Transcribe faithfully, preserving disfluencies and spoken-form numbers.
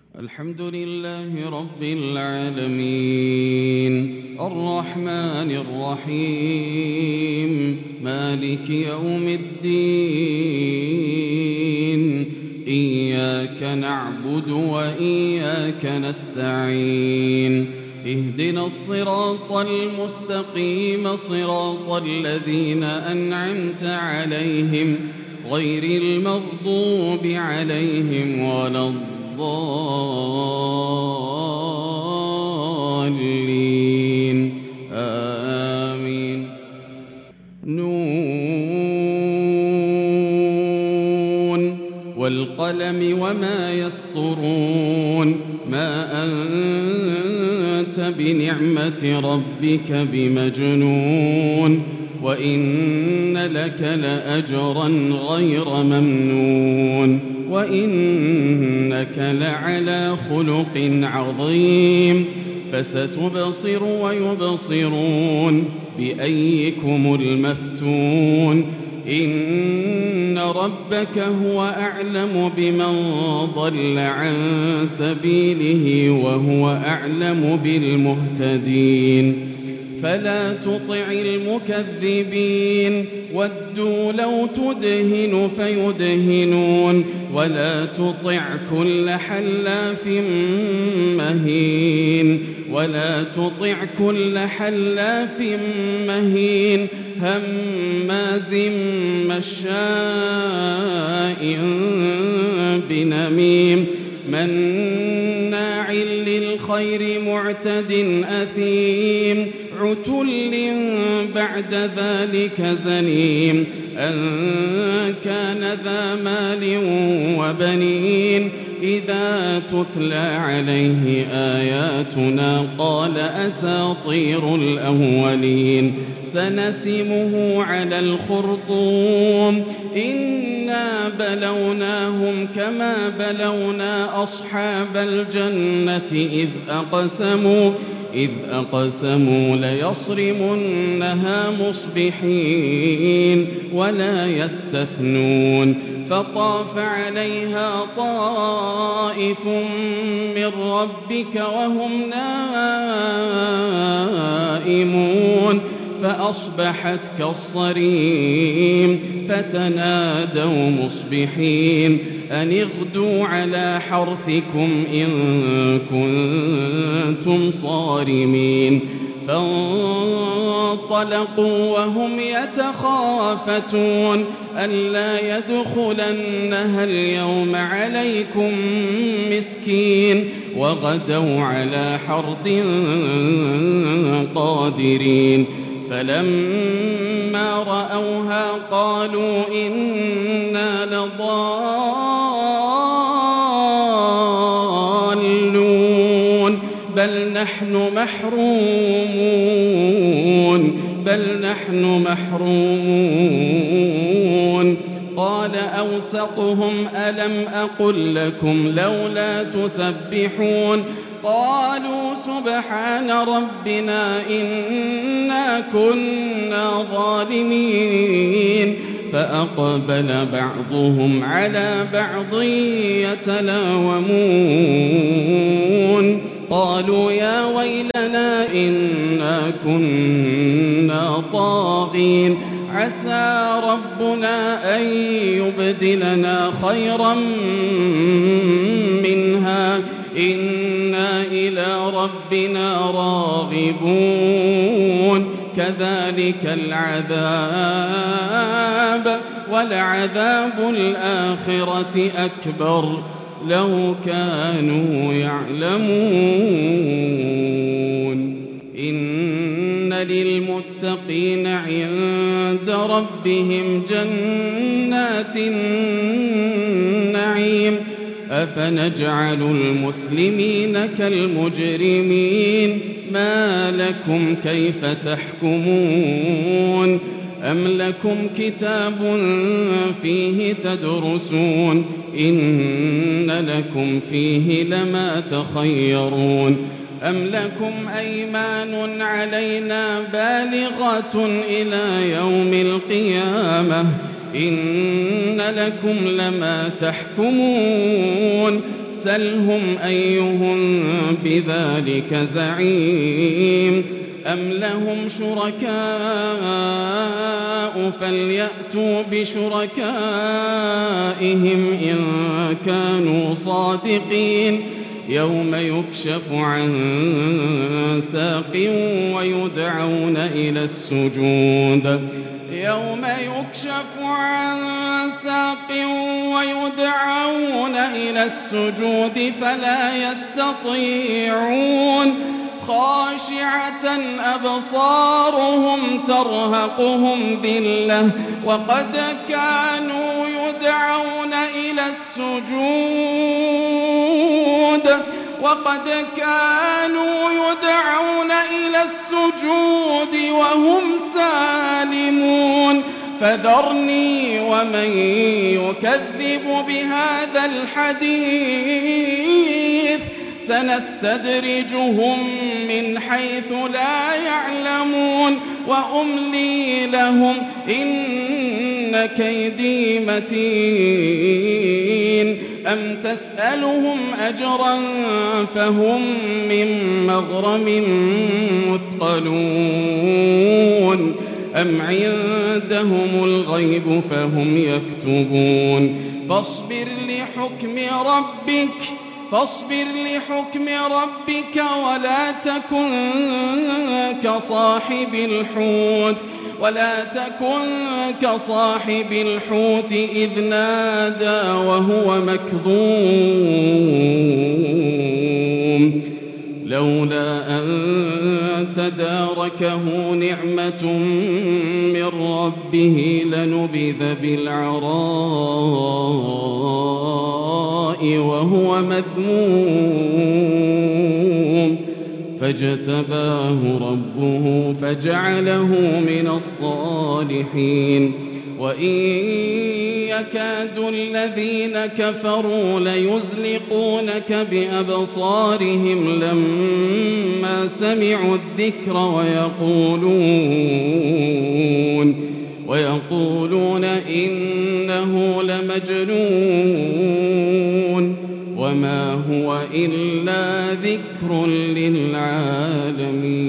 الحمد لله رب العالمين الرحمن الرحيم مالك يوم الدين إياك نعبد وإياك نستعين اهدنا الصراط المستقيم صراط الذين أنعمت عليهم غير المغضوب عليهم ولا الضالين آمين. نون والقلم وما يسطرون ما أنت بنعمة ربك بمجنون وإن لك لأجرا غير ممنون وإنك لعلى خلق عظيم فستبصر ويبصرون بأيكم المفتون إن ربك هو أعلم بمن ضل عن سبيله وهو أعلم بالمهتدين فلا تطع المكذبين ودوا لو تدهن فيدهنون ولا تطع كل حلاف مهين ولا تطع كل حلاف مهين هماز مشاء بنميم مناع للخير معتد أثيم عتل بعد ذلك زنيم أن كان ذا مال وبنين إذا تتلى عليه آياتنا قال أساطير الأولين سنسمه على الخرطوم إنا بلوناهم كما بلونا أصحاب الجنة إذ أقسموا إذ أقسموا ليصرمنها مصبحين ولا يستثنون فطاف عليها طائف من ربك وهم نائمون فأصبحت كالصريم فتنادوا مصبحين أن اغدوا على حرثكم إن كنتم صارمين فانطلقوا وهم يتخافتون ألا يدخلنها اليوم عليكم مسكين وغدوا على حرد قادرين فلما رأوها قالوا إنا لضالون بل نحن محرومون بل نحن محرومون قال أوسطهم ألم أقل لكم لولا تسبحون قالوا سبحان ربنا إنا كنا ظالمين فأقبل بعضهم على بعض يتلاومون قالوا يا ويلنا إنا كنا طاغين عسى ربنا أن يبدلنا خيرا منها إنا إلى ربنا راغبون كذلك العذاب ولعذاب الآخرة أكبر لو كانوا يعلمون إن للمتقين عند ربهم جنات النعيم أفنجعل المسلمين كالمجرمين ما لكم كيف تحكمون أم لكم كتاب فيه تدرسون إن لكم فيه لما تخيرون أم لكم أيمان علينا بالغة إلى يوم القيامة إن لكم لما تحكمون سلهم أيهم بذلك زعيم أم لهم شركاء فليأتوا بشركائهم إن كانوا صادقين يوم يكشف عن ساق ويدعون إلى السجود يوم يكشف عن ساق ويدعون إلى السجود فلا يستطيعون خاشعة أبصارهم ترهقهم ذلة وقد كانوا يدعون إلى السجود وقد كانوا يدعون إلى السجود وهم سالمون فذرني ومن يكذب بهذا الحديث سنستدرجهم من حيث لا يعلمون وأملي لهم إن كيدي متين أم تسألهم أجرا فهم من مغرم مثقلون أم عندهم الغيب فهم يكتبون فاصبر لحكم ربك فاصبر لحكم ربك ولا تكن كصاحب الحوت ولا تكن كصاحب الحوت إذ نادى وهو مكظوم لولا أن تداركه نعمة من ربه لنبذ بالعراء وهو مذموم فاجتباه ربه فجعله من الصالحين وإن يكاد الذين كفروا ليزلقونك بأبصارهم لما سمعوا الذكر ويقولون ويقولون إنه لمجنون وما هو إلا ذكر للعالمين.